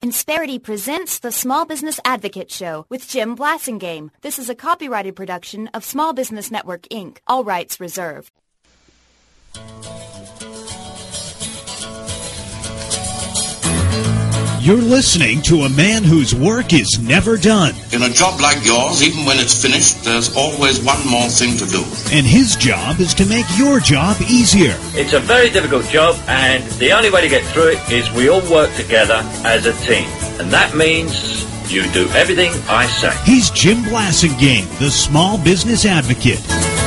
Insperity presents the Small Business Advocate Show with Jim Blasingame. This is a copyrighted production of Small Business Network, Inc. All rights reserved. You're listening to a man whose work is never done. In a job like yours, even when it's finished, there's always one more thing to do. And his job is to make your job easier. It's a very difficult job, and the only way to get through it is we all work together as a team. And that means you do everything I say. He's Jim Blasingame, the Small Business Advocate.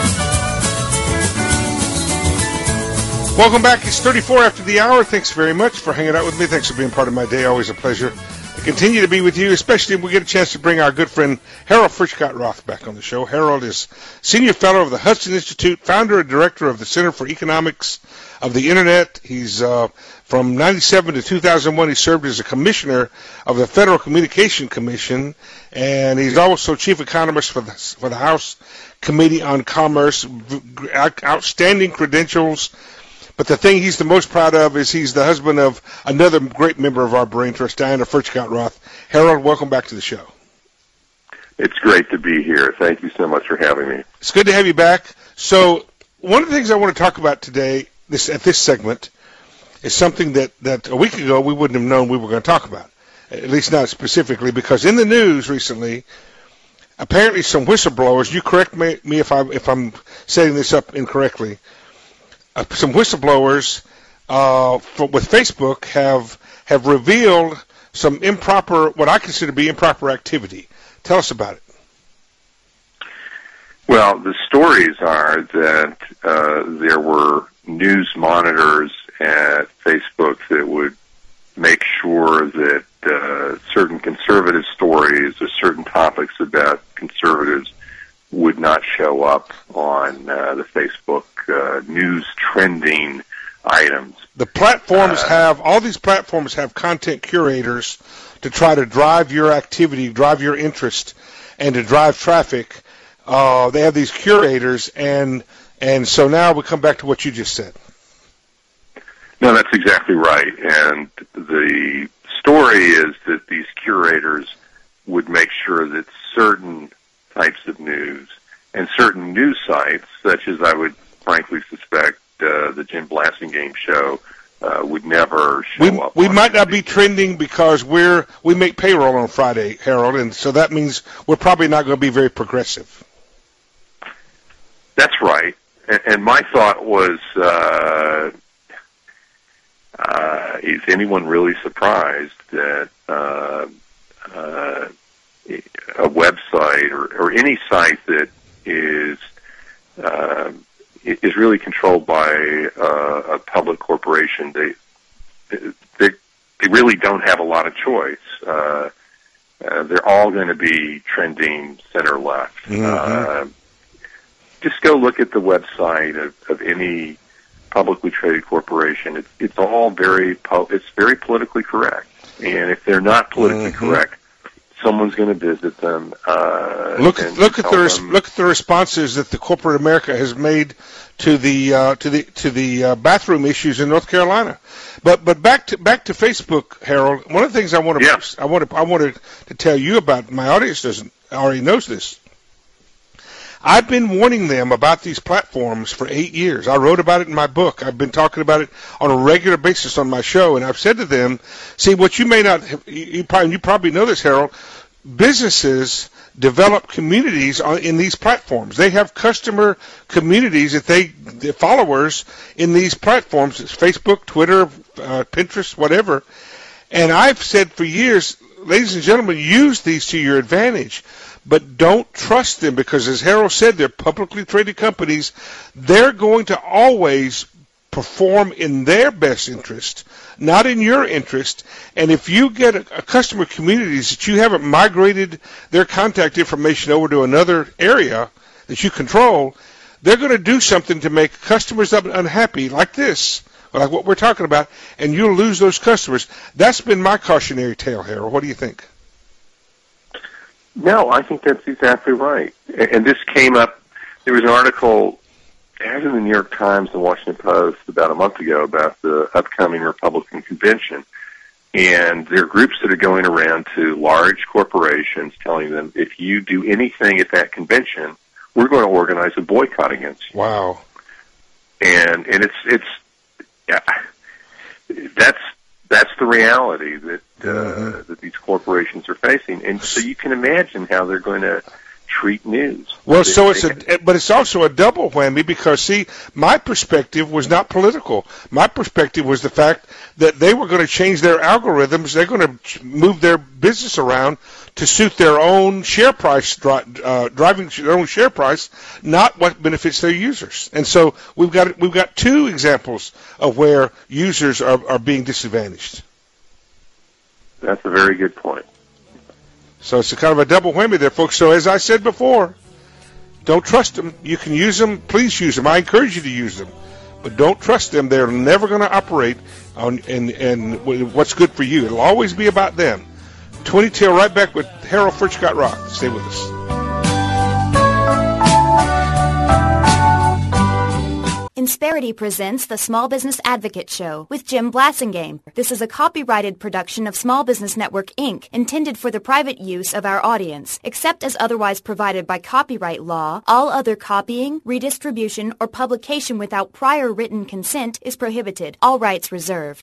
Welcome back. It's 34 after the hour. Thanks very much for hanging out with me. Thanks for being part of my day. Always a pleasure to continue to be with you, especially if we get a chance to bring our good friend Harold Fritchcott-Roth back on the show. Harold is Senior Fellow of the Hudson Institute, founder and director of the Center for Economics of the Internet. He's from 97 to 2001, he served as a commissioner of the Federal Communication Commission, and he's also chief economist for the House Committee on Commerce. Outstanding credentials. But the thing he's the most proud of is he's the husband of another great member of our brain trust, Diana Fritchcott-Roth. Harold, welcome back to the show. It's great to be here. Thank you so much for having me. It's good to have you back. So one of the things I want to talk about today, at this segment, is something that a week ago we wouldn't have known we were going to talk about, at least not specifically, because in the news recently, apparently some whistleblowers, you correct me if I'm setting this up incorrectly, some whistleblowers with Facebook have revealed some improper, what I consider to be improper activity. Tell us about it. Well, the stories are that there were news monitors at Facebook that would make sure that certain conservative stories or certain topics about conservatives would not show up on the Facebook news trending items. The platforms all these platforms have content curators to try to drive your activity, drive your interest, and to drive traffic. They have these curators, and so now we come back to what you just said. No, that's exactly right. And the story is that these curators would make sure that certain types of news and certain news sites, such as I would frankly suspect the Jim Blasingame show, would never show up. We might not be trending because we make payroll on Friday, Harold, and so that means we're probably not going to be very progressive. That's right. And my thought was, is anyone really surprised that a website or any site that is really controlled by a public corporation, they really don't have a lot of choice. They're all going to be trending center left. Mm-hmm. Just go look at the website of any publicly traded corporation. It's all very politically correct, and if they're not politically correct, someone's going to visit them. Look at the responses that the corporate America has made to the bathroom issues in North Carolina. But back to Facebook, Harold. One of the things I wanted to tell you about, my audience already knows this. I've been warning them about these platforms for 8 years. I wrote about it in my book. I've been talking about it on a regular basis on my show, and I've said to them, see, what you may not have, you probably know this, Harold, businesses develop communities in these platforms. They have customer communities the followers in these platforms. It's Facebook, Twitter, Pinterest, whatever. And I've said for years, ladies and gentlemen, use these to your advantage. But don't trust them because, as Harold said, they're publicly traded companies. They're going to always perform in their best interest, not in your interest. And if you get a customer communities that you haven't migrated their contact information over to another area that you control, they're going to do something to make customers unhappy like this, like what we're talking about, and you'll lose those customers. That's been my cautionary tale, Harold. What do you think? No, I think that's exactly right. And this came up, there was an article in the New York Times and Washington Post about a month ago about the upcoming Republican convention. And there are groups that are going around to large corporations telling them, if you do anything at that convention, we're going to organize a boycott against you. Wow. And it's that's the reality that that these corporations are facing. And so you can imagine how they're going to treat news. Well, so it's also a double whammy because, see, my perspective was not political. My perspective was the fact that they were going to change their algorithms. They're going to move their business around to suit their own share price, driving their own share price, not what benefits their users. And so we've got two examples of where users are being disadvantaged. That's a very good point. So it's a kind of a double whammy there, folks. So as I said before, don't trust them. You can use them. Please use them. I encourage you to use them. But don't trust them. They're never going to operate on and what's good for you. It'll always be about them. 20 till right back with Harold Furchtgott Rock. Stay with us. Insperity presents the Small Business Advocate Show with Jim Blasingame. This is a copyrighted production of Small Business Network, Inc., intended for the private use of our audience. Except as otherwise provided by copyright law, all other copying, redistribution, or publication without prior written consent is prohibited. All rights reserved.